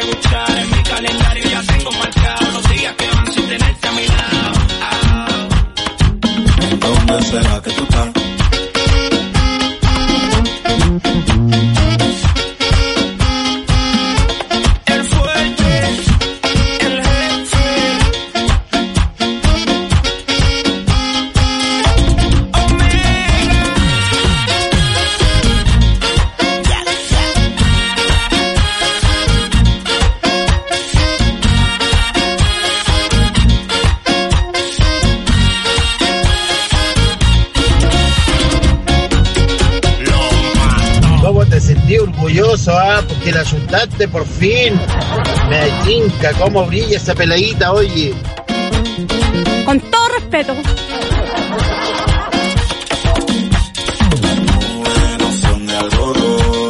escuchar. En mi calendario ya tengo marcado los días que van sin tenerte a mi lado. ¿Dónde será que tú estás? Orgulloso, porque la ayudaste por fin. Me tinca cómo brilla esa peladita, oye. Con todo respeto. No son de algodón,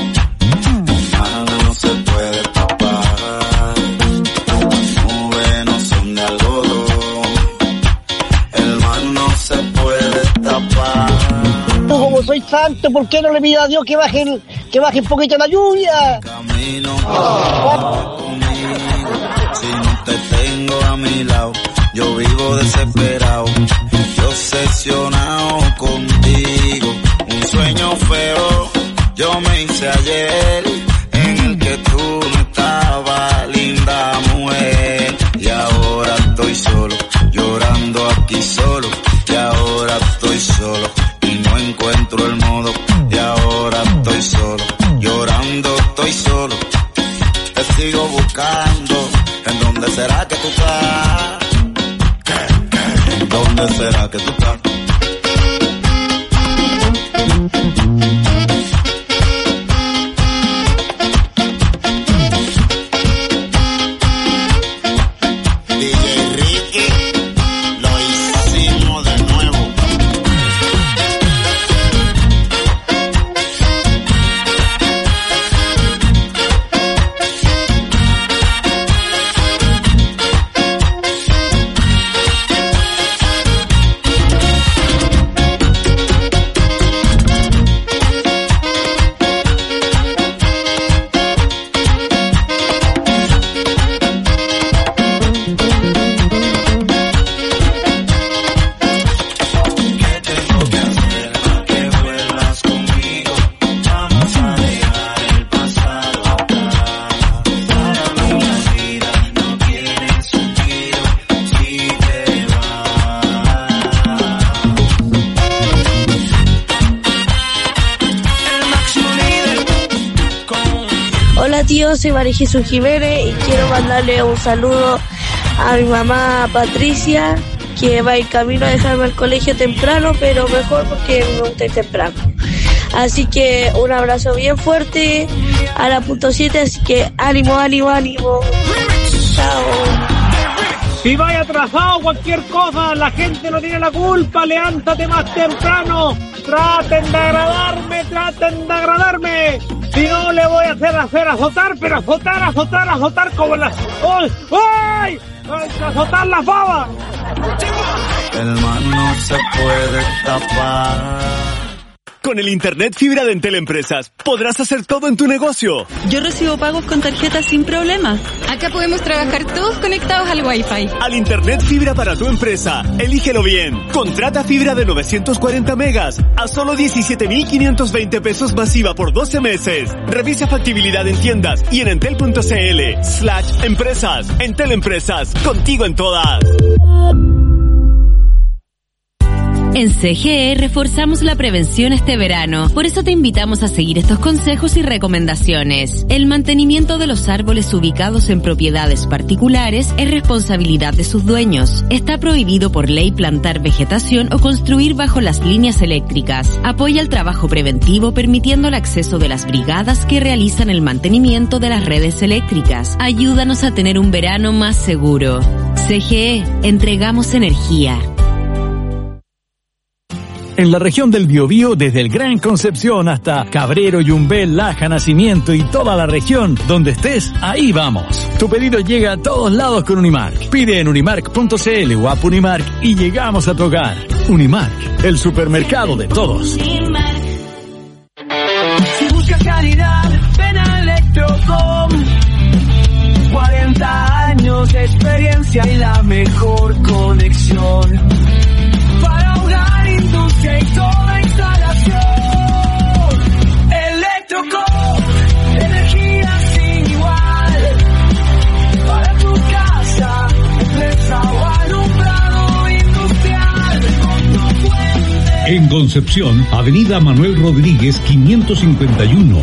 no se puede tapar. Nubes no son de algodón, el mar no se puede tapar. Como soy santo, ¿por qué no le pido a Dios que baje un poquito la lluvia? Camino conmigo, si no te tengo a mi lado, yo vivo desesperado, yo obsesionado contigo. Un sueño feo yo me hice ayer, en el que tú no estabas, linda mujer. Y ahora estoy solo, llorando aquí solo. Y ahora estoy solo y no encuentro el modo. Y ahora estoy solo, llorando estoy solo. Te sigo buscando, ¿en dónde será que tú estás? ¿En dónde será que tú estás? Soy María Jesús Jiménez y quiero mandarle un saludo a mi mamá Patricia, que va en camino a dejarme al colegio temprano, pero mejor porque me gusta ir temprano. Así que un abrazo bien fuerte a la .7, así que ánimo. Chao. Si vaya atrasado cualquier cosa, la gente no tiene la culpa, levántate más temprano. Traten de agradarme. Si no, le voy a hacer azotar, pero azotar como las... ¡Ay! ¡Azotar las babas! El mar no se puede tapar. Con el internet fibra de Entel Empresas podrás hacer todo en tu negocio. Yo recibo pagos con tarjeta sin problema. Acá podemos trabajar todos conectados al Wi-Fi. Al internet fibra para tu empresa, elígelo bien. Contrata fibra de 940 megas a solo 17,520 pesos masiva por 12 meses. Revisa factibilidad en tiendas y en entel.cl/empresas. Entel Empresas, contigo en todas. En CGE reforzamos la prevención este verano. Por eso te invitamos a seguir estos consejos y recomendaciones. El mantenimiento de los árboles ubicados en propiedades particulares es responsabilidad de sus dueños. Está prohibido por ley plantar vegetación o construir bajo las líneas eléctricas. Apoya el trabajo preventivo permitiendo el acceso de las brigadas que realizan el mantenimiento de las redes eléctricas. Ayúdanos a tener un verano más seguro. CGE, entregamos energía. En la región del Biobío, desde el Gran Concepción hasta Cabrero, Yumbel, Laja, Nacimiento y toda la región, donde estés, ahí vamos. Tu pedido llega a todos lados con Unimark. Pide en unimark.cl o app Unimark y llegamos a tu hogar. Unimark, el supermercado de todos. Si buscas calidad, ven a Electrocom. potencia y la mejor conexión para ahogar industria y toda instalación. Electroco, energía sin igual para tu casa, empresa o alumbrado industrial. En Concepción, Avenida Manuel Rodríguez 551.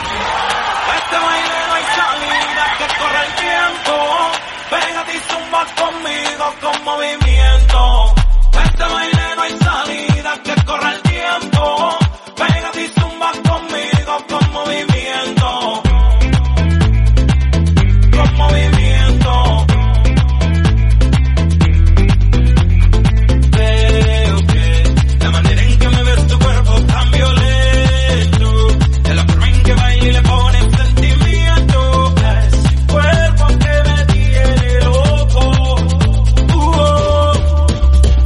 Con movimiento, este baile no hay salida, que corra el tiempo. Pégate y zumba conmigo con movimiento. Con movimiento. Veo que la manera en que me ves tu cuerpo tan violento, de la forma en que baila y le pones sentimiento, es cuerpo que me tiene loco.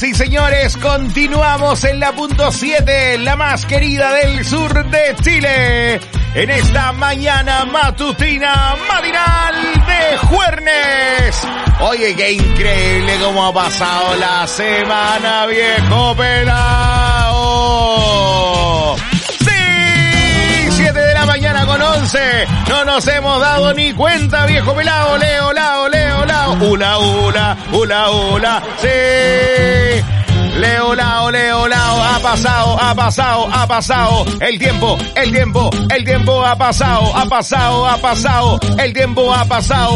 Señoras y señores, continuamos en la punto 7, la más querida del sur de Chile, en esta mañana matutina matinal de jueves. Oye, qué increíble cómo ha pasado la semana, viejo pelao. Sí, 7 de la mañana con 11, no nos hemos dado ni cuenta, viejo pelao. Leo, lao, ula, sí. Leo, lao, ha pasado, el tiempo ha pasado, el tiempo ha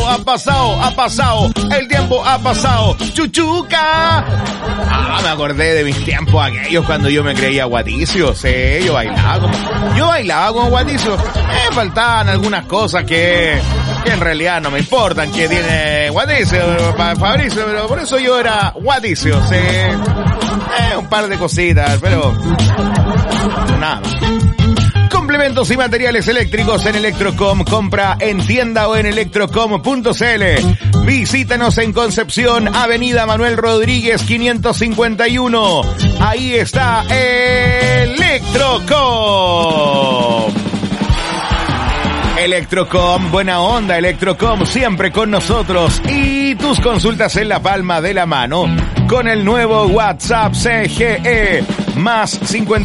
pasado, chuchuca. Me acordé de mis tiempos aquellos cuando yo me creía Guaticio, sí, yo bailaba como Guaticio. Me faltaban algunas cosas que en realidad no me importan, que tiene Guaticio, Fabricio, pero por eso yo era Guaticio, sí. Un par de cositas, pero nada. Complementos y materiales eléctricos en Electrocom. Compra en tienda o en electrocom.cl. Visítanos en Concepción, Avenida Manuel Rodríguez 551. Ahí está Electrocom. Electrocom, buena onda, Electrocom, siempre con nosotros. Y tus consultas en la palma de la mano con el nuevo WhatsApp CGE más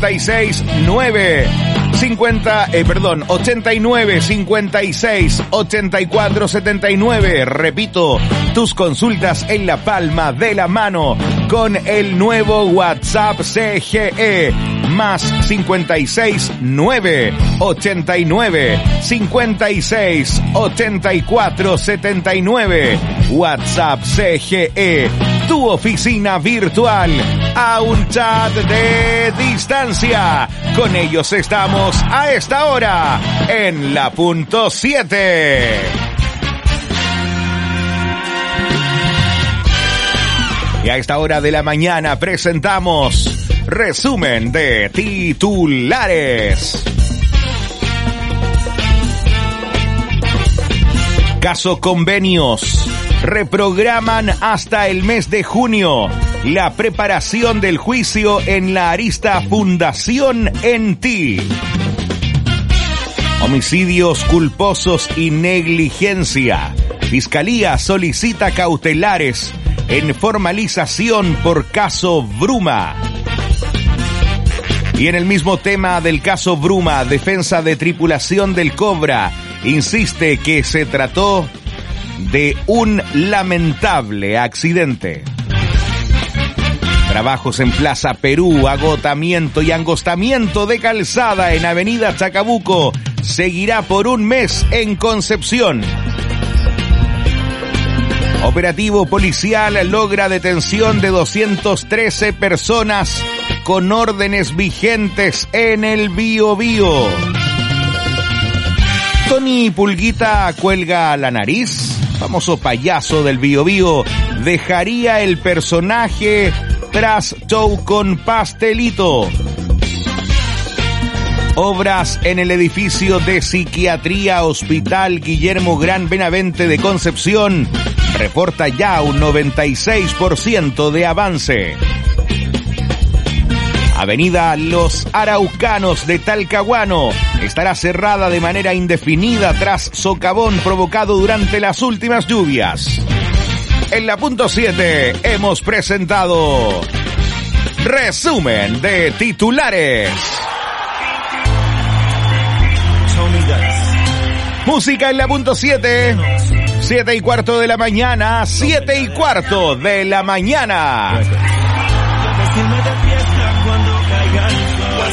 89 56 84 79. Repito, tus consultas en la palma de la mano con el nuevo WhatsApp CGE más 56 9 89 56 84 79. WhatsApp CGE, tu oficina virtual a un chat de distancia. Con ellos estamos a esta hora en la punto 7. Y a esta hora de la mañana presentamos resumen de titulares. Caso Convenios. Reprograman hasta el mes de junio la preparación del juicio en la arista Fundación En Ti. Homicidios culposos y negligencia. Fiscalía solicita cautelares en formalización por caso Bruma. Y en el mismo tema del caso Bruma, defensa de tripulación del Cobra insiste que se trató de un lamentable accidente. Trabajos en Plaza Perú, agotamiento y angostamiento de calzada en Avenida Chacabuco. Seguirá por un mes en Concepción. Operativo policial logra detención de 213 personas con órdenes vigentes en el Biobío. Tony Pulguita cuelga la nariz. Famoso payaso del Biobío dejaría el personaje tras show con pastelito. Obras en el edificio de psiquiatría Hospital Guillermo Gran Benavente de Concepción reporta ya un 96% de avance. Avenida Los Araucanos de Talcahuano estará cerrada de manera indefinida tras socavón provocado durante las últimas lluvias. En la punto 7 hemos presentado resumen de titulares. Música en la punto 7. 7:15 de la mañana. 7:15 de la mañana. Cuando caiga el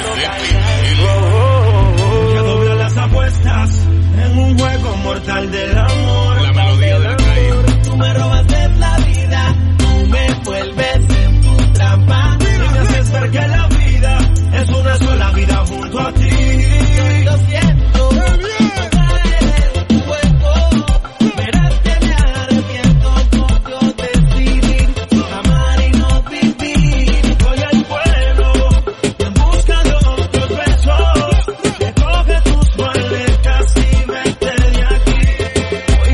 sol, que dobla las apuestas en un juego mortal del amor. La melodía de la calle. Tú me robaste la vida, tú me vuelves en tu trampa. Y me haces ver que la vida es una sola vida junto a ti. Lo siento, no caer en tu juego. Verás que me arrepiento porque yo decidí amar y no vivir. Soy el pueblo en busca de otros besos. Recoge tus maletas y vete de aquí.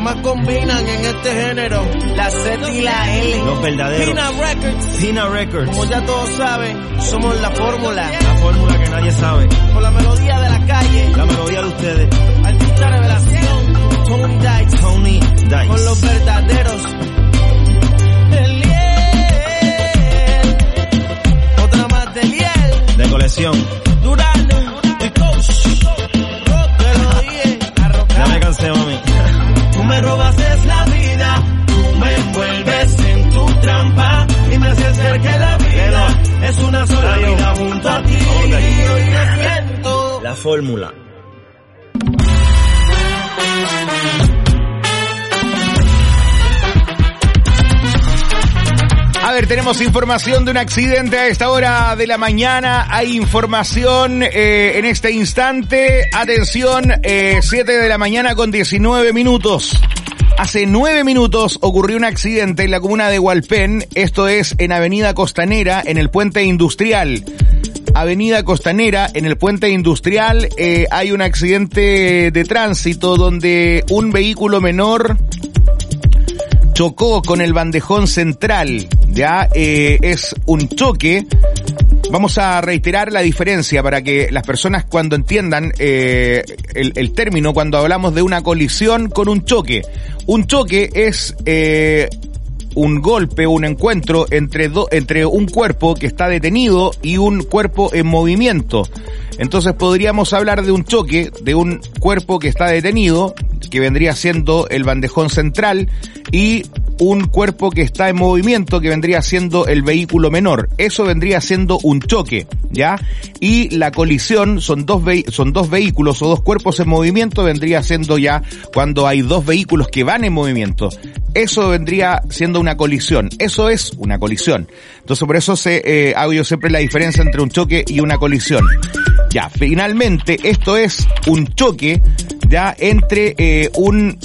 más combinan en este género, la Z y la L. Los verdaderos. Pina Records. Como ya todos saben, somos la fórmula. La fórmula que nadie sabe. Con la melodía de la calle. La melodía de ustedes. Artista revelación. Tony Dice. Con los verdaderos. Otra más de Liel. De colección. Durano. El coach. Te lo dije. Ya me cansé, mami. Tú me robas es la vida. Tú me envuelves en tu trampa. Y me haces ver que la vida es una sola vida junto a ti. Y hoy me siento. La fórmula. A ver, tenemos información de un accidente a esta hora de la mañana. Hay información en este instante. Atención, 7 de la mañana con 19 minutos. Hace 9 minutos ocurrió un accidente en la comuna de Hualpén. Esto es en Avenida Costanera, en el Puente Industrial. Avenida Costanera, en el Puente Industrial, hay un accidente de tránsito donde un vehículo menor chocó con el bandejón central. Ya es un choque. Vamos a reiterar la diferencia para que las personas cuando entiendan el término cuando hablamos de una colisión con un choque. Un choque es un golpe, un encuentro entre un cuerpo que está detenido y un cuerpo en movimiento. Entonces podríamos hablar de un choque de un cuerpo que está detenido, que vendría siendo el bandejón central, y un cuerpo que está en movimiento, que vendría siendo el vehículo menor. Eso vendría siendo un choque, ¿ya? Y la colisión son dos vehículos o dos cuerpos en movimiento, vendría siendo ya cuando hay dos vehículos que van en movimiento. Eso vendría siendo una colisión. Eso es una colisión. Entonces por eso hago yo siempre la diferencia entre un choque y una colisión. Ya, finalmente esto es un choque ya entre un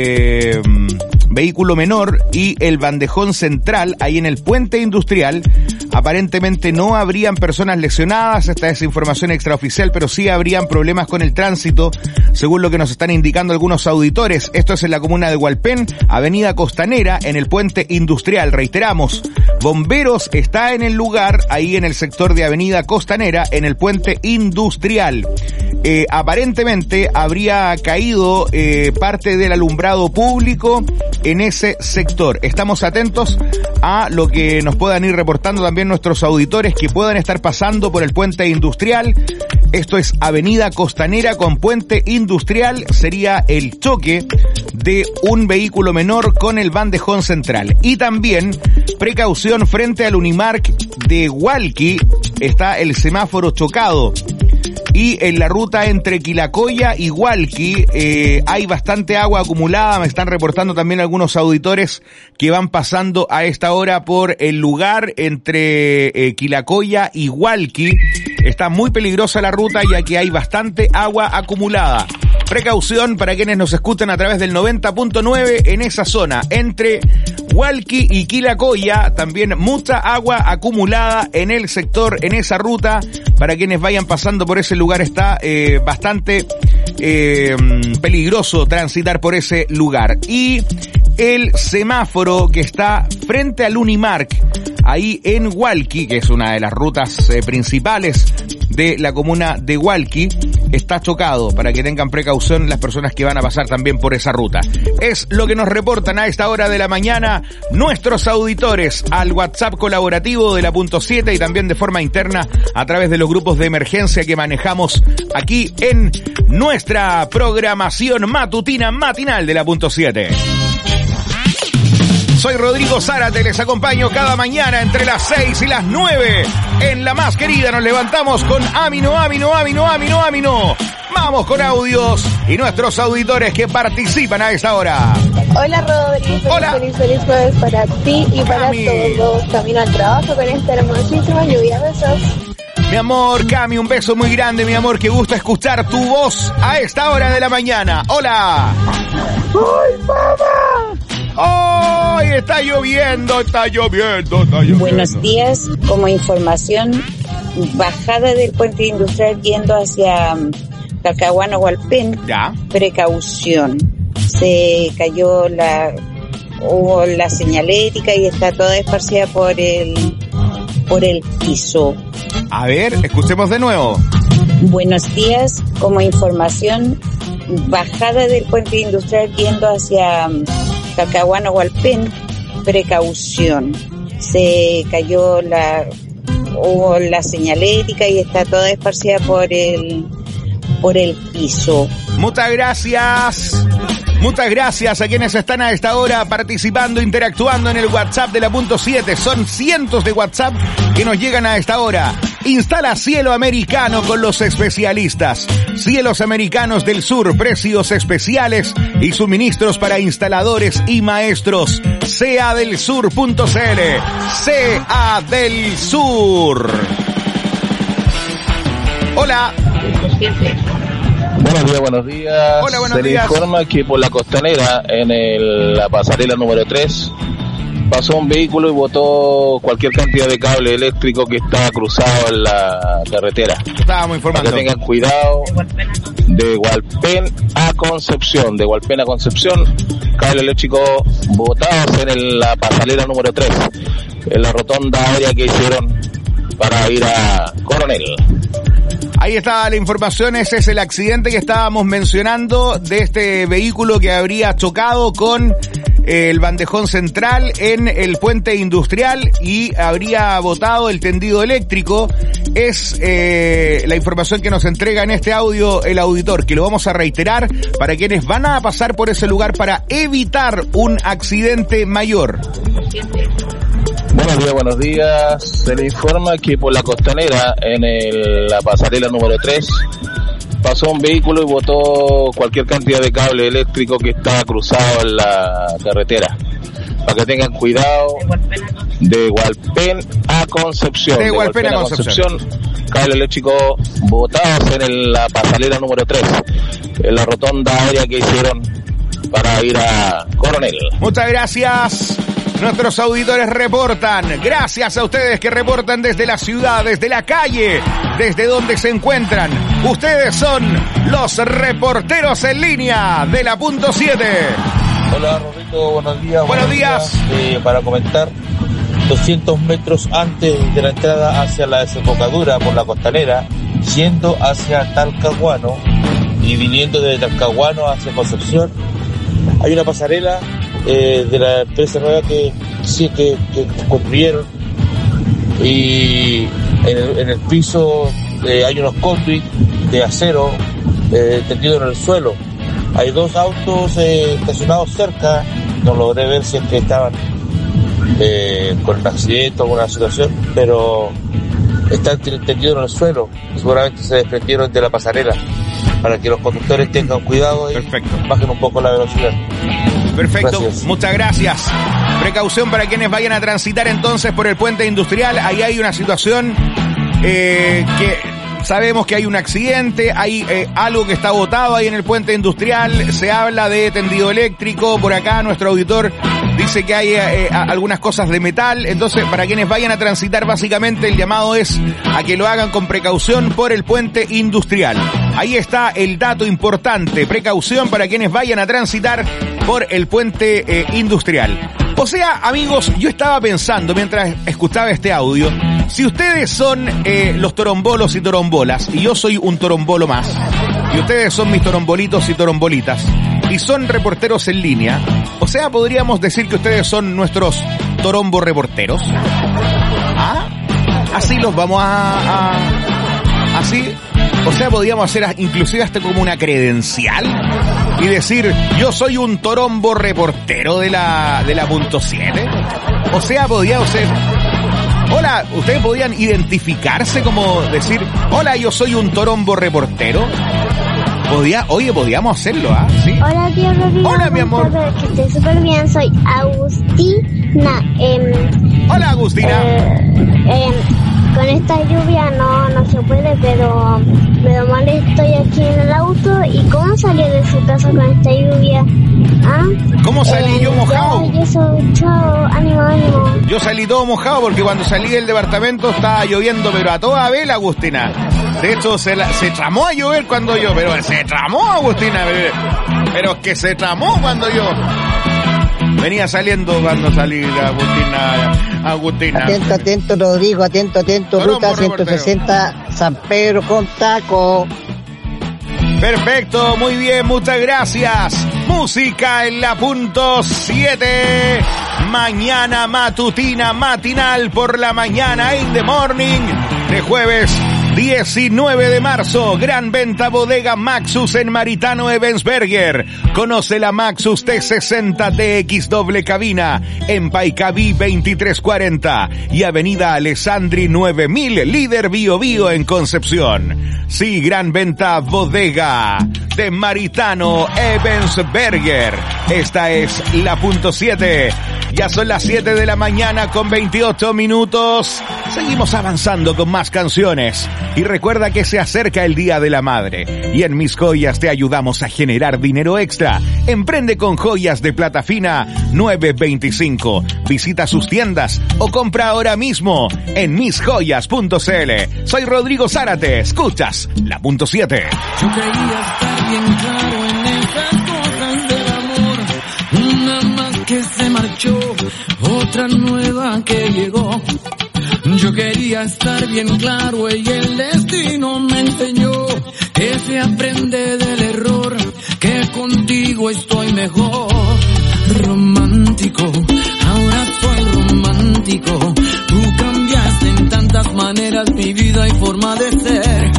vehículo menor y el bandejón central ahí en el Puente Industrial. Aparentemente no habrían personas lesionadas, esta es información extraoficial, pero sí habrían problemas con el tránsito, según lo que nos están indicando algunos auditores. Esto es en la comuna de Hualpén, Avenida Costanera, en el Puente Industrial. Reiteramos, Bomberos está en el lugar, ahí en el sector de Avenida Costanera, en el Puente Industrial. Aparentemente habría caído parte del alumbrado público en ese sector. Estamos atentos a lo que nos puedan ir reportando también nuestros auditores que puedan estar pasando por el Puente Industrial. Esto es Avenida Costanera con Puente Industrial. Sería el choque de un vehículo menor con el bandejón central. Y también precaución frente al Unimark de Hualqui. Está el semáforo chocado. Y en la ruta entre Quilacoya y Hualqui hay bastante agua acumulada. Me están reportando también algunos auditores que van pasando a esta hora por el lugar entre Quilacoya y Hualqui. Está muy peligrosa la ruta ya que hay bastante agua acumulada. Precaución para quienes nos escuchan a través del 90.9 en esa zona. Entre Hualqui y Quilacoya también mucha agua acumulada en el sector, en esa ruta. Para quienes vayan pasando por ese lugar está bastante peligroso transitar por ese lugar. Y el semáforo que está frente al Unimark, ahí en Hualqui, que es una de las rutas principales de la comuna de Hualqui, está chocado, para que tengan precaución las personas que van a pasar también por esa ruta. Es lo que nos reportan a esta hora de la mañana nuestros auditores al WhatsApp colaborativo de la Punto 7 y también de forma interna a través de los grupos de emergencia que manejamos aquí en nuestra programación matutina matinal de la Punto 7. Soy Rodrigo Zárate, les acompaño cada mañana entre las 6 y las 9. En la más querida nos levantamos con Amino, Amino, Amino, Amino, Amino. Vamos con audios y nuestros auditores que participan a esta hora. Hola Rodrigo, hola. Feliz jueves para ti y para todos. Camino al trabajo con esta hermosísima lluvia. Besos. Mi amor, Cami, un beso muy grande, mi amor, que gusta escuchar tu voz a esta hora de la mañana. Hola. ¡Ay, mamá! ¡Ay, está lloviendo, está lloviendo! Buenos días, como información, bajada del Puente Industrial yendo hacia Talcahuano, Hualpén. Ya. Precaución. se cayó la señalética y está toda esparcida por el piso. A ver, escuchemos de nuevo. Buenos días, como información, bajada del puente industrial yendo hacia Talcahuano, Hualpén, precaución. Se cayó la señalética y está toda esparcida por el piso. Muchas gracias. Muchas gracias a quienes están a esta hora participando, interactuando en el WhatsApp de la Punto 7. Son cientos de WhatsApp que nos llegan a esta hora. Instala Cielo Americano con los especialistas. Cielos Americanos del Sur, precios especiales y suministros para instaladores y maestros. seadelsur.cl. CA del Sur. Hola. Buenos días. Hola, buenos días. Se le informa que por la Costanera, en la pasarela número 3, pasó un vehículo y botó cualquier cantidad de cable eléctrico que estaba cruzado en la carretera. Estábamos informando. Para que tengan cuidado. De Hualpén a Concepción. Cable eléctrico botados en la pasarela número 3, en la rotonda área que hicieron para ir a Coronel. Ahí está la información, ese es el accidente que estábamos mencionando de este vehículo que habría chocado con el bandejón central en el puente industrial y habría botado el tendido eléctrico. Es la información que nos entrega en este audio el auditor, que lo vamos a reiterar para quienes van a pasar por ese lugar para evitar un accidente mayor. Buenos días. Se le informa que por la Costanera, en la pasarela número 3, pasó un vehículo y botó cualquier cantidad de cable eléctrico que estaba cruzado en la carretera. Para que tengan cuidado. De Hualpén a Concepción. De Hualpén a Concepción. Cable eléctrico botados en la pasarela número 3, en la rotonda área que hicieron para ir a Coronel. Muchas gracias. Nuestros auditores reportan. Gracias a ustedes que reportan desde la ciudad, desde la calle, desde donde se encuentran. Ustedes son los reporteros en línea de la Punto 7. Hola, Rorrito, buenos días. Buenos días. Para comentar, 200 metros antes de la entrada hacia la desembocadura por la Costanera, yendo hacia Talcahuano y viniendo desde Talcahuano hacia Concepción, hay una pasarela de la empresa nueva que construyeron, y en el piso hay unos conduits de acero tendidos en el suelo. Hay dos autos estacionados cerca, no logré ver si es que estaban con un accidente o alguna situación, pero están tendidos en el suelo, seguramente se desprendieron de la pasarela, para que los conductores tengan cuidado y bajen un poco la velocidad. Perfecto, gracias. Muchas gracias. Precaución para quienes vayan a transitar entonces por el puente industrial. Ahí hay una situación que sabemos que hay un accidente, hay algo que está botado ahí en el puente industrial. Se habla de tendido eléctrico. Por acá nuestro auditor dice que hay algunas cosas de metal. Entonces, para quienes vayan a transitar, básicamente el llamado es a que lo hagan con precaución por el puente industrial. Ahí está el dato importante. Precaución para quienes vayan a transitar por el puente industrial. O sea, amigos, yo estaba pensando mientras escuchaba este audio, si ustedes son los torombolos y torombolas, y yo soy un torombolo más, y ustedes son mis torombolitos y torombolitas, y son reporteros en línea, o sea, podríamos decir que ustedes son nuestros torombo reporteros. ¿Ah? Así los vamos así. O sea, podríamos hacer inclusive hasta como una credencial y decir, yo soy un torombo reportero de la Punto 7. O sea, podríamos ser... Hola, ustedes podían identificarse como decir, hola, yo soy un torombo reportero. Podíamos hacerlo, ¿ah? ¿Sí? Hola, tío Rodrigo. Hola, mi amor. Que estés súper bien, soy Agustina. Hola, Agustina. Con esta lluvia no se puede, pero mal estoy aquí en el auto. ¿Y cómo salió de su casa con esta lluvia? ¿Ah? ¿Cómo salí yo mojado? Chao, ánimo. Yo salí todo mojado porque cuando salí del departamento estaba lloviendo, pero a toda vela, Agustina. De hecho, se tramó a llover cuando yo, pero se tramó, Agustina. Pero es que se tramó cuando yo venía saliendo cuando salí la Agustina. Atento, Rodrigo, atento, Ruta 160, San Pedro con taco. Perfecto, muy bien, muchas gracias. Música en la punto 7. Mañana matutina, matinal por la mañana, in the morning, de jueves 19 de marzo, gran venta bodega Maxus en Maritano Ebensberger. Conoce la Maxus T60 DX doble cabina en Paicaví 2340 y Avenida Alessandri 9000, líder Bio Bio en Concepción. Sí, gran venta bodega de Maritano Ebensberger. Esta es la punto 7. Ya son las 7 de la mañana con 28 minutos. Seguimos avanzando con más canciones. Y recuerda que se acerca el Día de la Madre. Y en Mis Joyas te ayudamos a generar dinero extra. Emprende con Joyas de Plata Fina 925. Visita sus tiendas o compra ahora mismo en misjoyas.cl. Soy Rodrigo Zárate. Escuchas la punto 7. Yo quería estar bien claro en esas cosas del amor. Una más que se marchó, otra nueva que llegó. Yo quería estar bien claro y el destino me enseñó que se aprende del error, que contigo estoy mejor. Romántico, ahora soy romántico. Tú cambiaste en tantas maneras mi vida y forma de ser.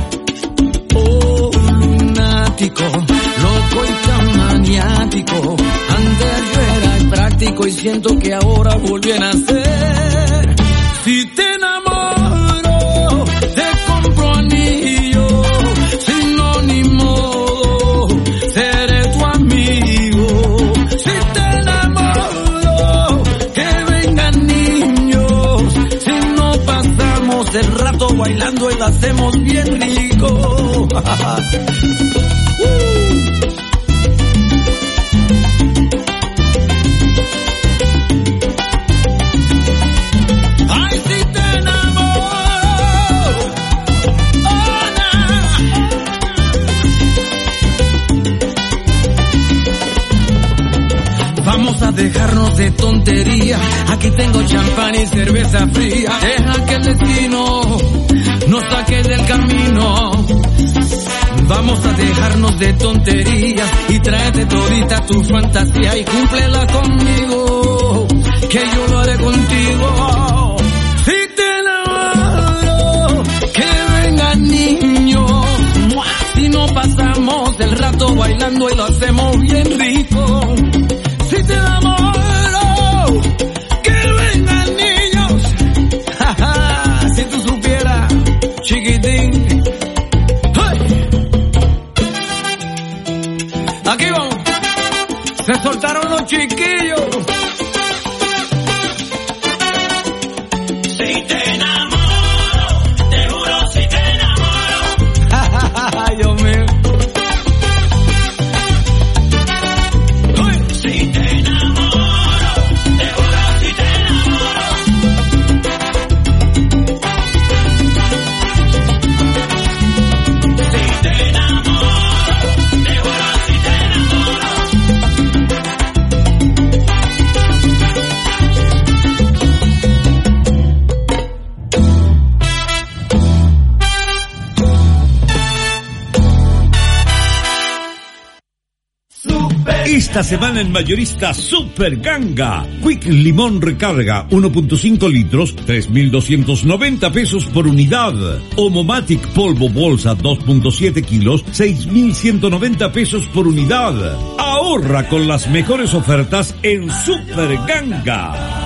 Oh, lunático, loco y tan maniático. Antes yo era impráctico y siento que ahora volví a nacer. Si te enamoro, te compro anillo, si no ni modo, seré tu amigo. Si te enamoro, que vengan niños, si no pasamos el rato bailando y lo hacemos bien rico. Vamos a dejarnos de tontería. Aquí tengo champán y cerveza fría. Deja que el destino nos saque del camino. Vamos a dejarnos de tonterías y tráete todita tu fantasía y cúmplela conmigo, que yo lo haré contigo. Si te enamoro, que vengan niños, si no pasamos el rato bailando y lo hacemos bien rico. Si te enamoro, que vengan niños, jaja, si tú supieras, chiquitín. ¡Hey! Aquí vamos, se soltaron los chiquillos. Si te enamoro, te juro si te enamoro. Jajaja, Dios mío. Esta semana en mayorista Super Ganga. Quick Limón Recarga 1.5 litros, 3.290 pesos por unidad. Omomatic Polvo Bolsa 2.7 kilos, 6.190 pesos por unidad. Ahorra con las mejores ofertas en Super Ganga.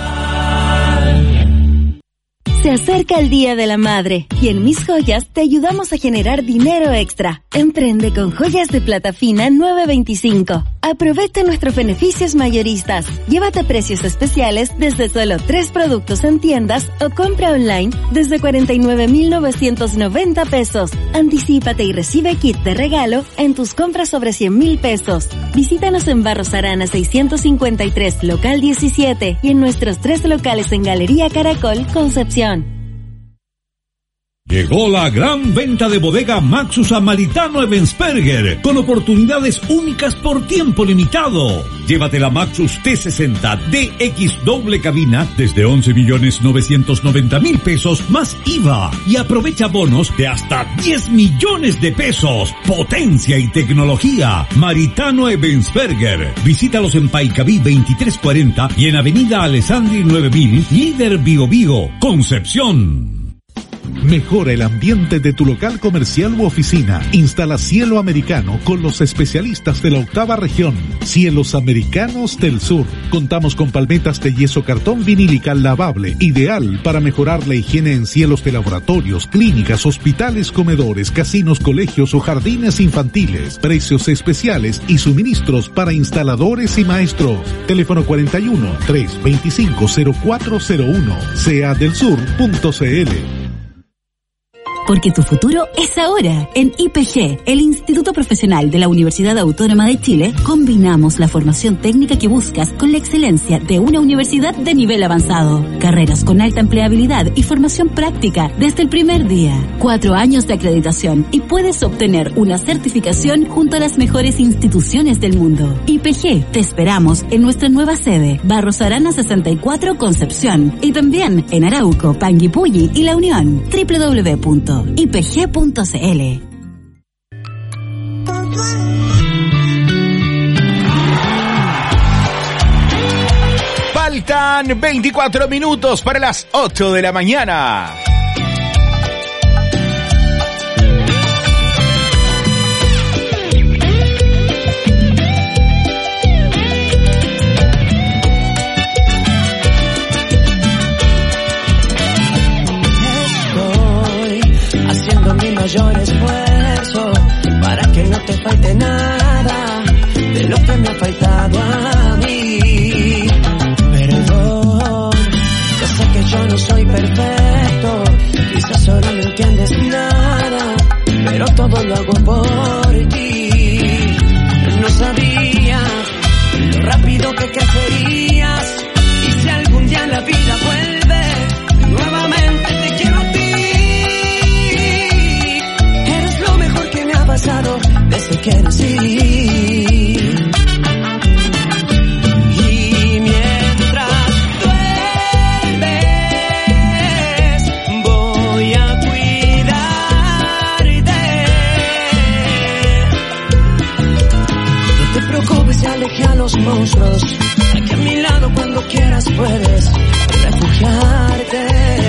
Se acerca el Día de la Madre y en Mis Joyas te ayudamos a generar dinero extra. Emprende con Joyas de Plata Fina 925. Aprovecha nuestros beneficios mayoristas. Llévate precios especiales desde solo 3 productos en tiendas o compra online desde 49.990 pesos. Anticípate y recibe kit de regalo en tus compras sobre 100,000 pesos. Visítanos en Barros Arana 653, local 17 y en nuestros 3 locales en Galería Caracol, Concepción. Llegó la gran venta de bodega Maxus a Maritano Ebensperger, con oportunidades únicas por tiempo limitado. Llévate la Maxus T60 DX doble cabina desde 11.990.000 pesos más IVA y aprovecha bonos de hasta 10 millones de pesos. Potencia y tecnología. Maritano Ebensperger. Visítalos en Paicaví 2340 y en Avenida Alessandri 9000, Líder Bio Bio, Concepción. Mejora el ambiente de tu local comercial u oficina. Instala Cielo Americano con los especialistas de la 8ª región. Cielos Americanos del Sur. Contamos con palmetas de yeso cartón vinílica lavable, ideal para mejorar la higiene en cielos de laboratorios, clínicas, hospitales, comedores, casinos, colegios o jardines infantiles. Precios especiales y suministros para instaladores y maestros. Teléfono 41 325 0401. seadelsur.cl. Porque tu futuro es ahora. En IPG, el Instituto Profesional de la Universidad Autónoma de Chile, combinamos la formación técnica que buscas con la excelencia de una universidad de nivel avanzado. Carreras con alta empleabilidad y formación práctica desde el primer día. 4 años de acreditación y puedes obtener una certificación junto a las mejores instituciones del mundo. IPG, te esperamos en nuestra nueva sede, Barros Arana 64, Concepción, y también en Arauco, Panguipulli y La Unión. www.ipg.cl. Faltan 24 minutos para las 8 de la mañana. Mayor esfuerzo para que no te falte nada de lo que me ha faltado a mí. Perdón, yo sé que yo no soy perfecto, quizás ahora no entiendes nada, pero todo lo hago por ti. No sabía lo rápido que crecerías, y si algún día la vida vuelve nuevamente te quiero a ti. Pasado desde que nací, y mientras duermes voy a cuidarte. No te preocupes, se aleje a los monstruos, aquí a mi lado cuando quieras puedes refugiarte.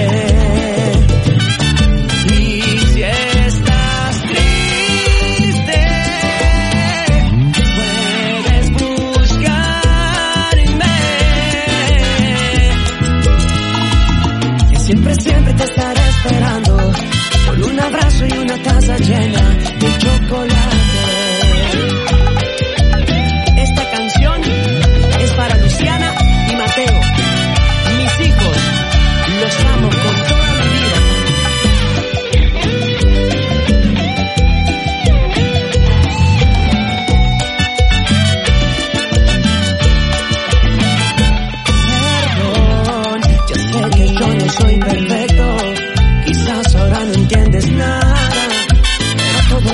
Siempre te estaré esperando con un abrazo y una taza llena de chocolate. Esta canción es para Luciana y Mateo, mis hijos, los amo con toda mi vida. Perdón, yo sé que yo no soy perfecto, quizás ahora no entiendes nada, pero todo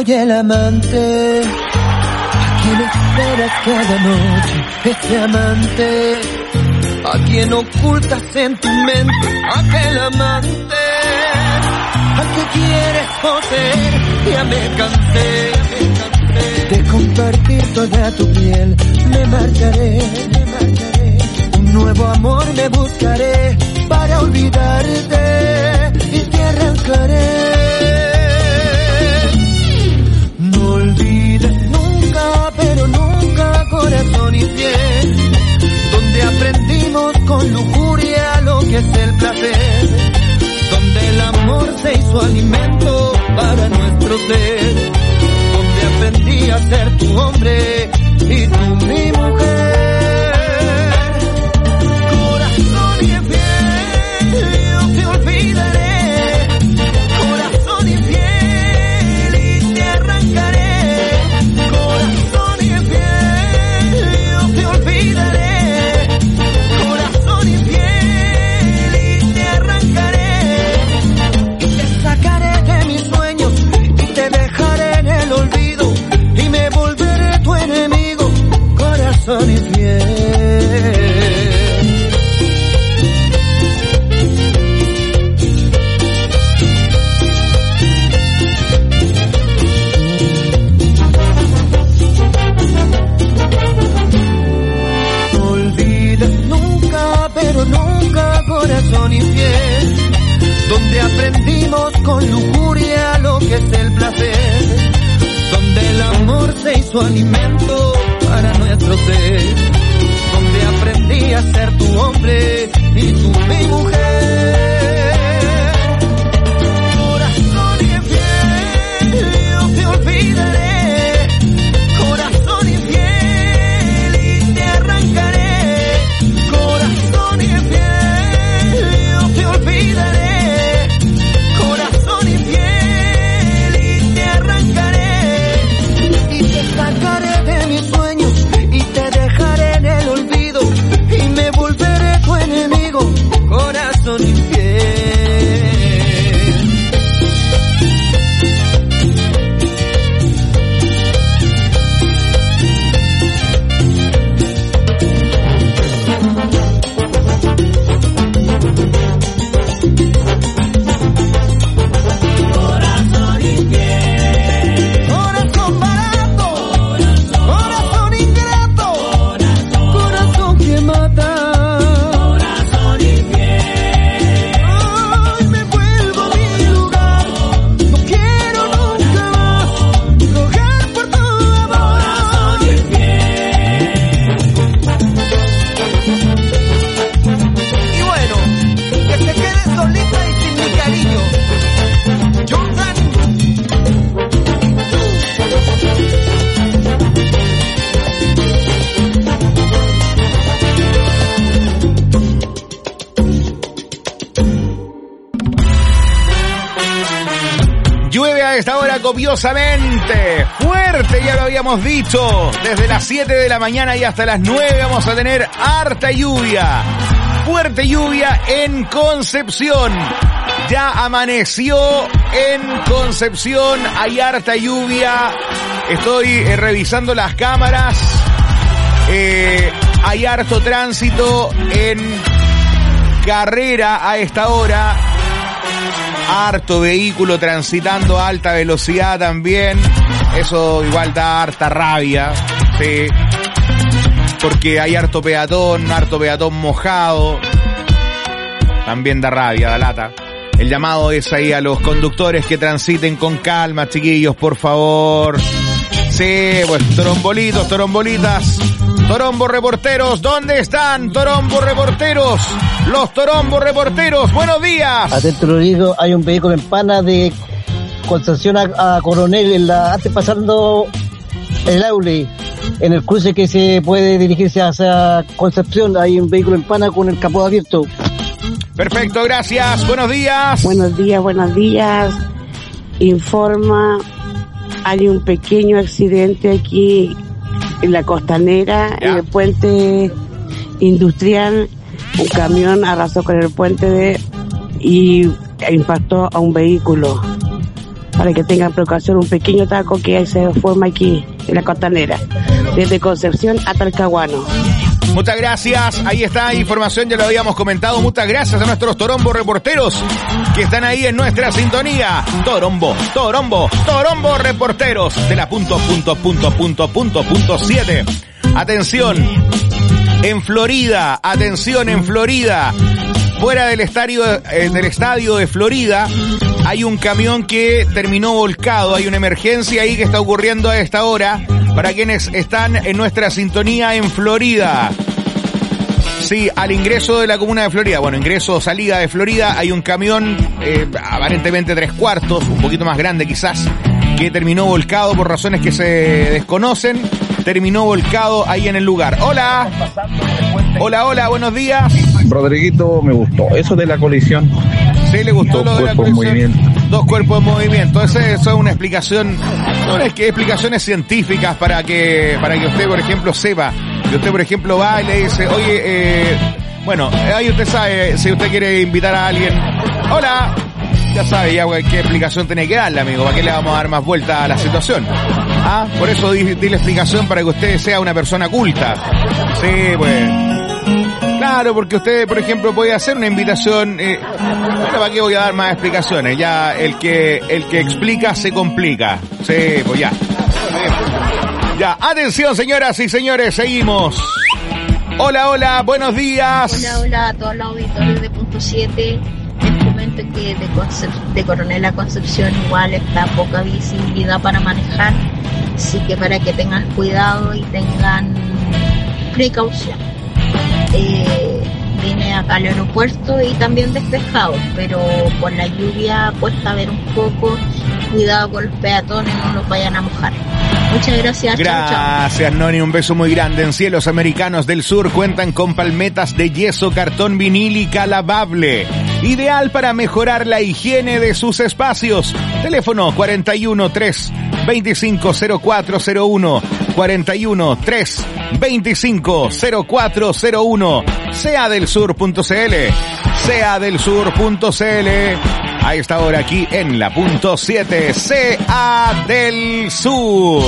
soy el amante, a quien esperas cada noche, ese amante, a quien ocultas en tu mente, aquel amante, al que quieres poseer. Ya me cansé de compartir toda tu piel, me marcharé, un nuevo amor me buscaré para olvidarte y te arrancaré. No olvides nunca, pero nunca, corazón infiel, donde aprendimos con lujuria lo que es el placer, donde el amor se hizo alimento para nuestro ser, donde aprendí a ser tu hombre y tú mi mujer. Corazón infiel, yo te olvidaré, corazón infiel y te arrancaré, corazón infiel, yo te olvidaré, corazón infiel y te arrancaré, y te sacaré de mis sueños y te dejaré en el olvido y me volveré tu enemigo, corazón infiel. No olvides nunca, pero nunca, corazón infiel, donde aprendimos con lujuria lo que es el placer, donde el amor se hizo alimento para nuestro ser, donde aprendí a ser tu hombre y tú mi mujer. Corazón infiel, yo te olvidaré, corazón infiel y te arrancaré, corazón infiel, yo te olvidaré, corazón infiel y te arrancaré, y te sacaré de mis sueños y te dejaré en el olvido y me volveré tu enemigo, corazón infiel. Corazón infiel, corazón barato, corazón ingrato, corazón que mata, corazón infiel. Ay, me vuelvo a mi lugar, no quiero nunca más rogar por tu amor, corazón infiel. Y bueno, que se quede solita y sin mi cariño. Jonathan. Llueve a esta hora copiosamente, fuerte, ya lo habíamos dicho. Desde las 7 de la mañana y hasta las 9 vamos a tener harta lluvia. Fuerte lluvia en Concepción. Ya amaneció en Concepción, hay harta lluvia. Estoy revisando las cámaras. Hay harto tránsito en carrera a esta hora. Harto vehículo transitando a alta velocidad también. Eso igual da harta rabia, sí. Porque hay harto peatón mojado. También da rabia, da lata. El llamado es ahí a los conductores que transiten con calma, chiquillos, por favor. Sí, pues torombolitos, torombolitas. Torombo reporteros, ¿dónde están? Torombo reporteros. Los Torombo reporteros, buenos días. Atento, Rodrigo, hay un vehículo en Pana de Concepción a Coronel, antes pasando el Aule, en el cruce que se puede dirigirse hacia Concepción, hay un vehículo en Pana con el capó abierto. Perfecto, gracias, buenos días. Buenos días. Informa, hay un pequeño accidente aquí en la Costanera, en el puente industrial. Un camión arrasó con el puente y impactó a un vehículo. para que tengan precaución, un pequeño taco que se forma aquí en la costanera, desde Concepción a Talcahuano. Muchas gracias, ahí está información, ya lo habíamos comentado. Muchas gracias a nuestros Torombo reporteros que están ahí en nuestra sintonía. Torombo reporteros de la .7. Atención en Florida, fuera del estadio de Florida hay un camión que terminó volcado, hay una emergencia ahí que está ocurriendo a esta hora para quienes están en nuestra sintonía en Florida. Sí, al ingreso de la comuna de Florida, ingreso o salida de Florida, hay un camión aparentemente 3/4, un poquito más grande quizás, que terminó volcado por razones que se desconocen. Terminó volcado ahí en el lugar. Hola, buenos días. Rodriguito, me gustó eso de la colisión. Sí, le gustó lo de la colisión. Dos cuerpos en movimiento. Eso es una explicación, no es que explicaciones científicas para que usted, por ejemplo, sepa. Que usted, por ejemplo, va y le dice, oye, ahí usted sabe, si usted quiere invitar a alguien, hola, ya sabe ya qué explicación tiene que darle, amigo, ¿para qué le vamos a dar más vuelta a la situación? Por eso di la explicación para que usted sea una persona culta. Sí, pues. Claro, porque usted, por ejemplo, puede hacer una invitación. ¿Para qué voy a dar más explicaciones? Ya el que explica se complica. Sí, pues ya. Ya, atención, señoras y señores, seguimos. Hola, buenos días. Hola a todos los auditores de .7. Les comento que de Coronel a Concepción igual está poca visibilidad para manejar, así que para que tengan cuidado y tengan precaución. Vine acá al aeropuerto y también despejado, pero por la lluvia cuesta ver un poco. Cuidado con los peatones, no los vayan a mojar. Muchas gracias. Gracias, chau. Noni, un beso muy grande. En Cielos Americanos del Sur cuentan con palmetas de yeso, cartón vinílica lavable, ideal para mejorar la higiene de sus espacios. Teléfono 41 3 25 0401, 41 3 25 0401. seadelsur.cl, seadelsur.cl. A esta hora aquí en la .7, Sea del Sur.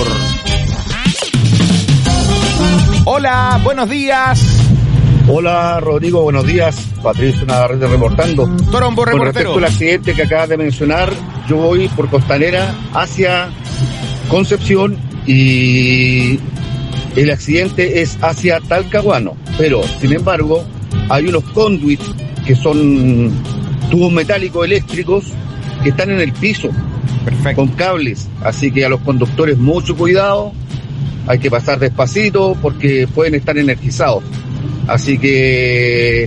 Hola, buenos días. Hola, Rodrigo, buenos días. Patricio Navarrete reportando. Torombo reportero. Con respecto al accidente que acabas de mencionar, yo voy por Costanera hacia Concepción y el accidente es hacia Talcahuano, pero sin embargo hay unos conduits que son tubos metálicos eléctricos que están en el piso. Perfecto. Con cables, así que a los conductores mucho cuidado, hay que pasar despacito porque pueden estar energizados, así que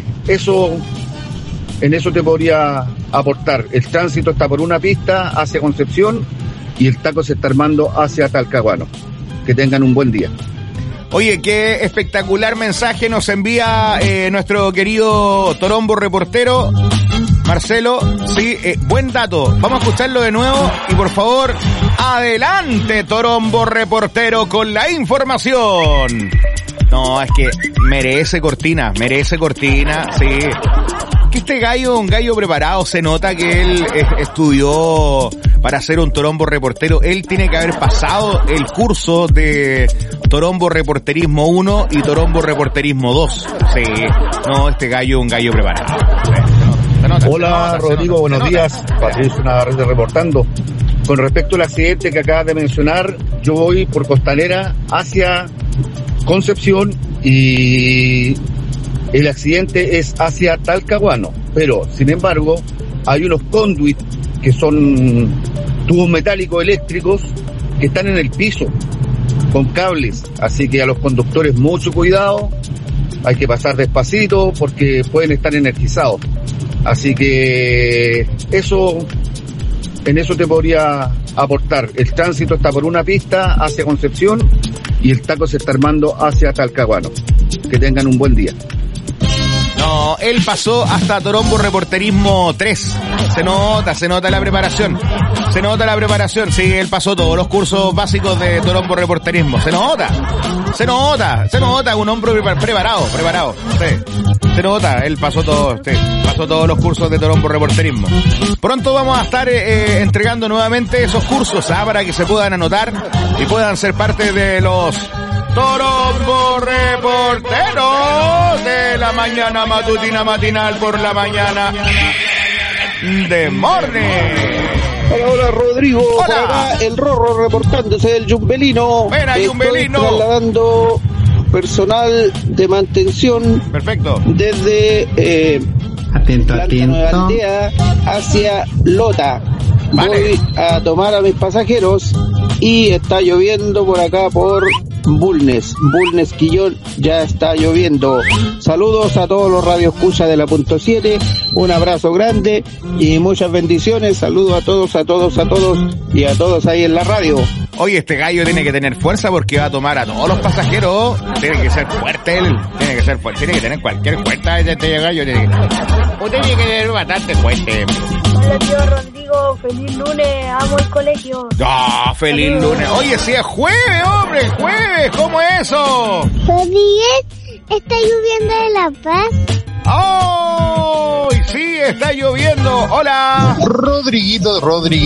en eso te podría aportar. El tránsito está por una pista hacia Concepción y el taco se está armando hacia Talcahuano. Que tengan un buen día. Oye, qué espectacular mensaje nos envía nuestro querido Torombo reportero Marcelo. Sí, buen dato. Vamos a escucharlo de nuevo y por favor, adelante Torombo reportero con la información. No, es que merece cortina, sí. Que este gallo, un gallo preparado, se nota que él estudió para ser un Torombo reportero. Él tiene que haber pasado el curso de Torombo Reporterismo 1 y Torombo Reporterismo 2. Sí, no, este gallo, un gallo preparado. Hola, Rodrigo, buenos días. Patricio Navarrete reportando. Con respecto al accidente que acabas de mencionar, yo voy por Costanera hacia Concepción y el accidente es hacia Talcahuano, pero sin embargo hay unos conduits que son tubos metálicos eléctricos que están en el piso con cables, así que a los conductores mucho cuidado, hay que pasar despacito porque pueden estar energizados, así que en eso te podría aportar. El tránsito está por una pista hacia Concepción y el taco se está armando hacia Talcahuano. Que tengan un buen día. No, él pasó hasta Torombo Reporterismo 3. Se nota la preparación. Se nota la preparación, sí, él pasó todos los cursos básicos de Torombo Reporterismo. Se nota, un hombre preparado, sí. Se nota, él pasó todos los cursos de Torombo Reporterismo. Pronto vamos a estar entregando nuevamente esos cursos, para que se puedan anotar y puedan ser parte de los Torombo Reporteros de la mañana matutina matinal por la mañana de Morning. Hola Rodrigo, hola. Acá el Rorro reportándose del Yumbelino. Estoy trasladando personal de mantención. Perfecto. Desde Nueva Aldea hacia Lota. Vale. Voy a tomar a mis pasajeros y está lloviendo por acá por Bulnes Quillón, ya está lloviendo. Saludos a todos los radioescuchas de la punto 7, un abrazo grande y muchas bendiciones. Saludos a todos y a todos ahí en la radio. Oye, este gallo tiene que tener fuerza porque va a tomar a todos los pasajeros. Tiene que ser fuerte él, tiene que tener cualquier fuerza este gallo. Tiene que tener bastante fuerte. Hola tío Rodrigo, feliz lunes, amo el colegio. Feliz lunes. Oye, si es jueves, hombre, jueves, ¿cómo es eso? Rodríguez, ¿está lloviendo en La Paz? ¡Oh! Sí, está lloviendo. Hola. Rodriguito.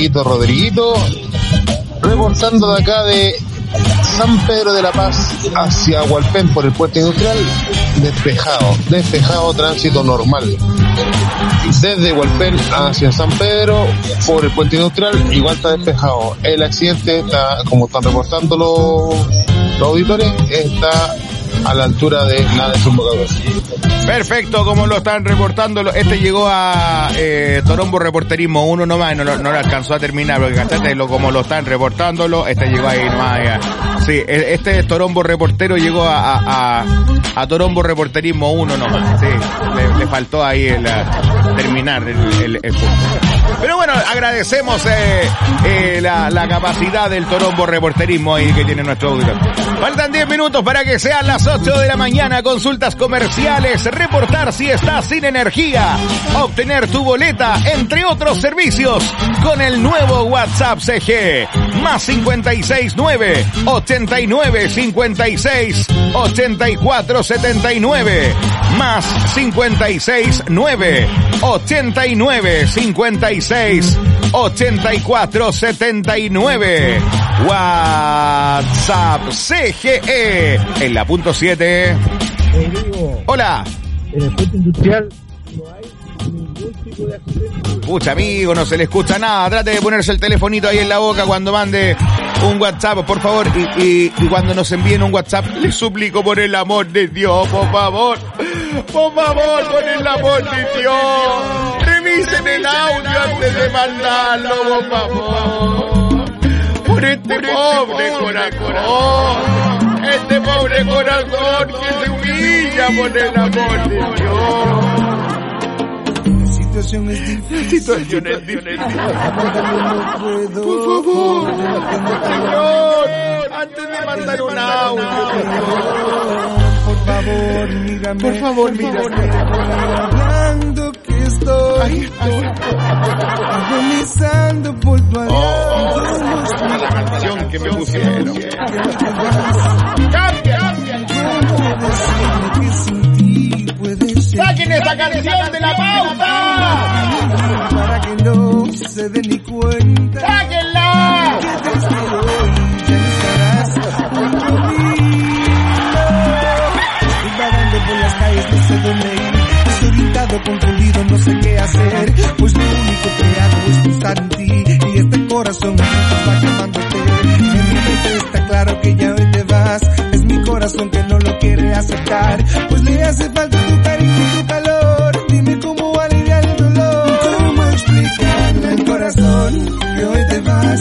Reportando de acá de San Pedro de la Paz hacia Hualpén por el puerto industrial, despejado, tránsito normal. Desde Hualpén hacia San Pedro por el puente industrial igual está despejado. El accidente está, como están reportando los auditores, está a la altura de la desembocadura. Perfecto, como lo están reportando, este llegó a Torombo Reporterismo 1 nomás, no lo alcanzó a terminar, porque ¿cachaste? Como lo están reportándolo, este llegó ahí nomás. Sí, este Torombo Reportero llegó a Torombo Reporterismo 1 nomás, sí, le faltó ahí terminar el punto. Pero bueno, agradecemos la capacidad del Torombo Reporterismo ahí que tiene nuestro auditor. Faltan 10 minutos para que sean las 8 de la mañana. Consultas comerciales, reportar si estás sin energía, obtener tu boleta, entre otros servicios, con el nuevo WhatsApp CG. Más 569 89 56 84 79. Más 569 89 56 84 79. WhatsApp CGE en la punto 7. Hola. En el puente industrial Pucha, amigo, no se le escucha nada. Trate de ponerse el telefonito ahí en la boca cuando mande un WhatsApp, por favor. Y cuando nos envíen un WhatsApp, les suplico por el amor de Dios, por favor. Por favor, por el amor de Dios. Revisen el audio antes de mandarlo, por favor. Por este pobre corazón. Este pobre corazón que se humilla por el amor de Dios. La situación es difícil. Por favor, Señor, antes de mandar un audio, por favor, mírame. Hablando que estoy agonizando por tu alianza. La canción que me pusieron. Cambia. ¡Saquen esa canción de la pauta! Para que no se dé ni cuenta. ¡Sáquenla! Que desde hoy ya no estarás junto a mí. Y vagando por las calles no sé dónde ir. Estoy irritado, confundido, no sé qué hacer. Pues lo único que hago es pensar en ti. Y este corazón está llamándote. En mi mente está claro que ya hoy te vas. Es mi corazón que no lo quiere aceptar. Pues le hace falta tu cariño y tu calor. Dime cómo aliviar el dolor. ¿Cómo explicarle al corazón que hoy te vas?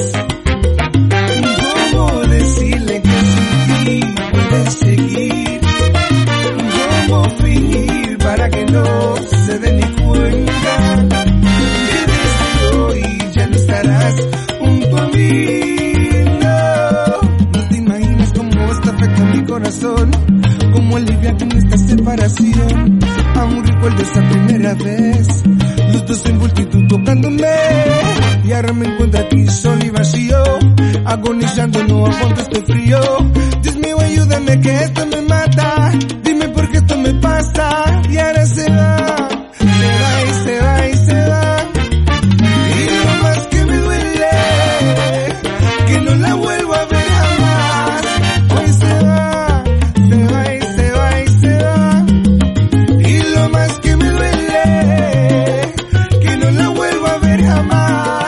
¿Cómo decirle que sin ti puedes seguir? ¿Cómo fingir para que no se dé ni cuenta? Que desde hoy ya no estarás junto a mí. No te imaginas cómo esto afecta mi corazón. Cómo alivia con esta separación. Aún recuerdo esa primera vez. los dos en multitud tocándome. Y ahora me encuentro aquí solo y vacío, agonizando, no aguanto este frío. Dios mío, ayúdame que esto me mata, dime por qué esto me pasa. Y ahora se va, se va y se va y se va. Y lo más que me duele, que no la vuelvo a ver jamás. Hoy se va, se va y se va y se va. Y lo más que me duele, que no la vuelvo a ver jamás.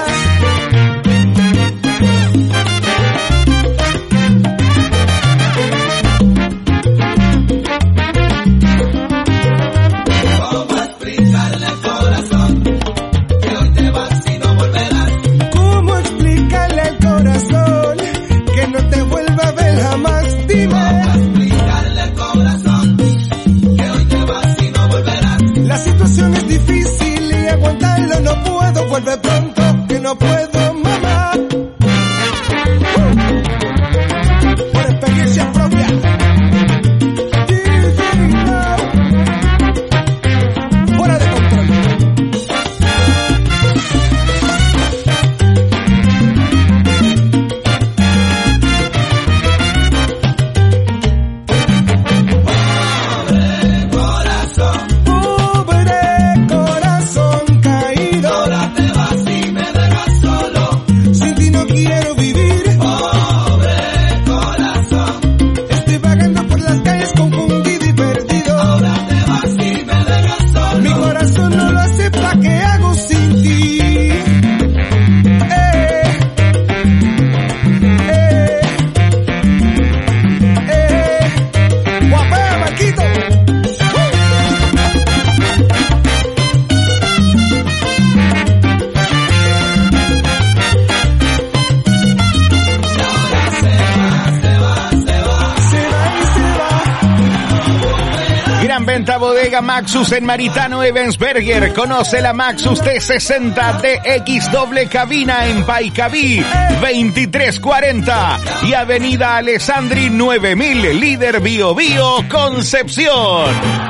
¿Cómo explicarle al corazón que hoy te vas y no volverás? ¿Cómo explicarle al corazón que no te vuelva a ver jamás? Dime. ¿Cómo explicarle al corazón que hoy te vas y no volverás? La situación es difícil y aguantarlo no puedo. Vuelve pronto que no puedo, mamá. Por experiencia propia. Fuera de control. Pobre corazón caído. Ahora te vas y me dejas solo. Sin ti no quiero vivir. Pobre corazón. Estoy vagando por las calles confundido y perdido. Ahora te vas y me dejas solo. Mi corazón no lo acepta, ¿qué hago sin ti? Guapea, Marquito. Gran venta bodega Maxus en Maritano Ebensberger. Conoce la Maxus T60 DX doble cabina en Paicaví 2340 y Avenida Alessandri 9000, líder Bio Bio Concepción.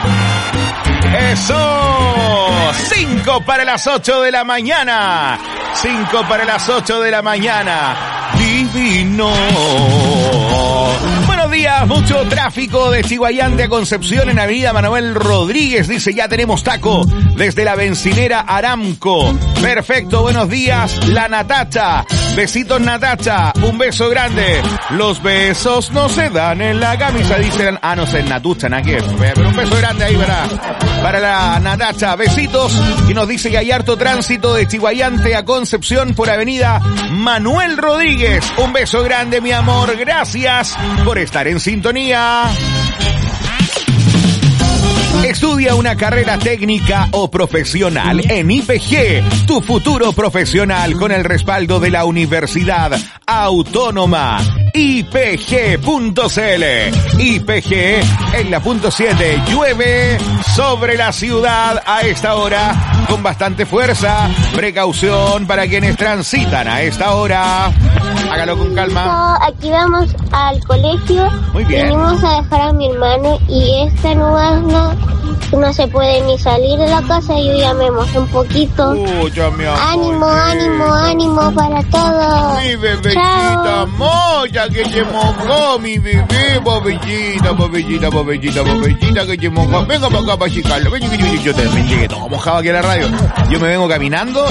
Eso, 5 para las 8 de la mañana. 5 para las 8 de la mañana. Divino. Buenos días, mucho tráfico de Chiguayante a Concepción en Avenida Manuel Rodríguez. Dice, ya tenemos taco desde la bencinera Aramco. Perfecto, buenos días, la Natacha. Besitos, Natacha, un beso grande. Los besos no se dan en la camisa, dicen. Ah, no sé, en Natucha, nada que ver. Pero un beso grande ahí para la Natacha. Besitos. Y nos dice que hay harto tránsito de Chiguayante a Concepción por Avenida Manuel Rodríguez. Un beso grande, mi amor. Gracias por estar en sintonía. Estudia una carrera técnica o profesional en IPG, tu futuro profesional con el respaldo de la Universidad Autónoma. IPG.cl. IPG en la punto 7. Llueve sobre la ciudad a esta hora con bastante fuerza. Precaución para quienes transitan a esta hora. Hágalo con calma. Aquí vamos al colegio. Muy bien. Venimos a dejar a mi hermano y esta no se puede ni salir de la casa. Yo ya me mojé un poquito. Ya, mi amor. Ánimo, ánimo, ánimo para todos. Mi bebecita moya que te mojó, mi bebé, bobellita que te mojó. Venga para acá para chicarlo. Ven, yo también llegué todo mojado aquí a la radio. Yo me vengo caminando,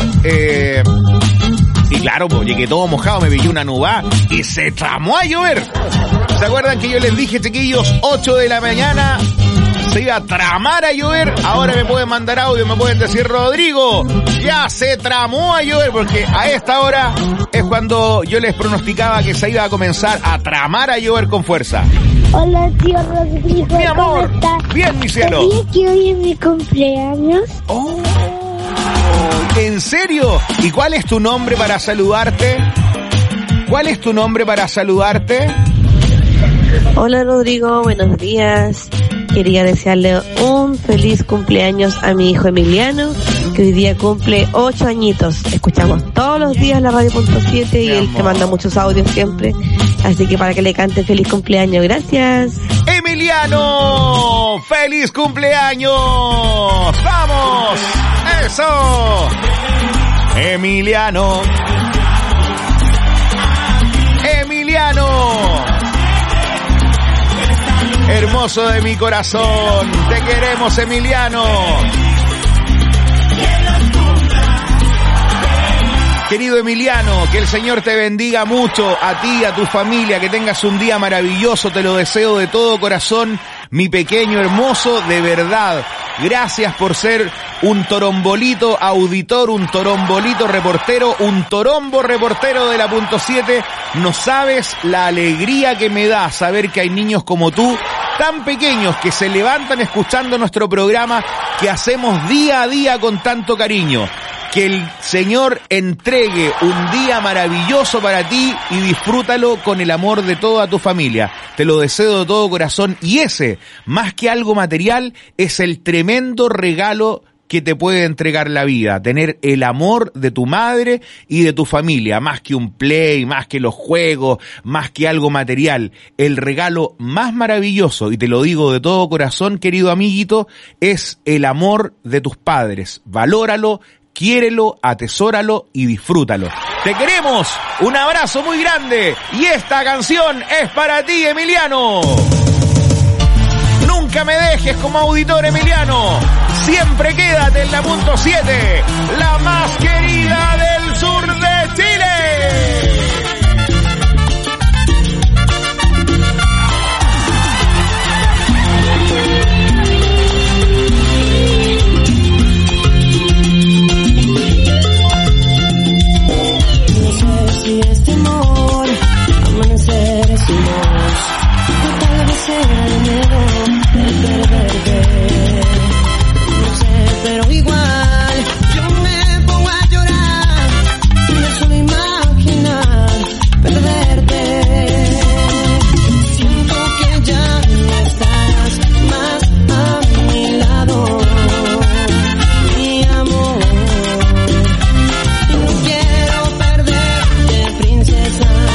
y claro, pues llegué todo mojado, me pillé una nubá y se tramó a llover. ¿Se acuerdan que yo les dije, chiquillos, 8 de la mañana se iba a tramar a llover? Ahora me pueden mandar audio, me pueden decir, Rodrigo, ya se tramó a llover, porque a esta hora es cuando yo les pronosticaba que se iba a comenzar a tramar a llover con fuerza. Hola, tío Rodrigo. Mi amor, ¿cómo estás? bien, mi cielo. ¿Sabías que hoy es mi cumpleaños? Oh, ¿en serio? ¿Y cuál es tu nombre para saludarte? ¿Cuál es tu nombre para saludarte? Hola Rodrigo, buenos días. Quería desearle un feliz cumpleaños a mi hijo Emiliano, que hoy día cumple 8 añitos. Escuchamos todos los días la radio.7 y él te manda muchos audios siempre. Así que para que le cante feliz cumpleaños, gracias. Emiliano, feliz cumpleaños. ¡Vamos! ¡Eso! Emiliano. Hermoso de mi corazón. Te queremos, Emiliano. Querido Emiliano, que el Señor te bendiga mucho, a ti, a tu familia, que tengas un día maravilloso, te lo deseo de todo corazón, mi pequeño hermoso, de verdad. Gracias por ser un torombolito auditor, un torombolito reportero, un torombo reportero de la .7. No sabes la alegría que me da saber que hay niños como tú, tan pequeños, que se levantan escuchando nuestro programa que hacemos día a día con tanto cariño. Que el Señor entregue un día maravilloso para ti y disfrútalo con el amor de toda tu familia. Te lo deseo de todo corazón, y ese, más que algo material, es el tremendo regalo que te puede entregar la vida. Tener el amor de tu madre y de tu familia, más que un play, más que los juegos, más que algo material. El regalo más maravilloso, y te lo digo de todo corazón, querido amiguito, es el amor de tus padres. Valóralo, quiérelo, atesóralo y disfrútalo. ¡Te queremos! Un abrazo muy grande. Y esta canción es para ti, Emiliano. Nunca me dejes como auditor, Emiliano. Siempre quédate en la .7, la más querida del sur de Chile.